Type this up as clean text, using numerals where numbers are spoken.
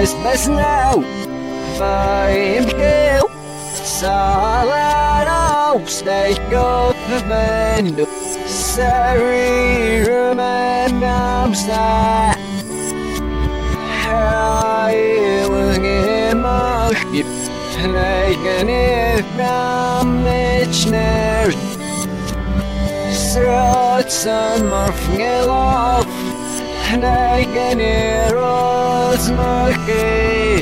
Christmas now. Fine kill. Salad stay of the band. Sorry, remember that. I will get my ship. Like if I'm Mitchner. Srots on morphing off. Like an eros market.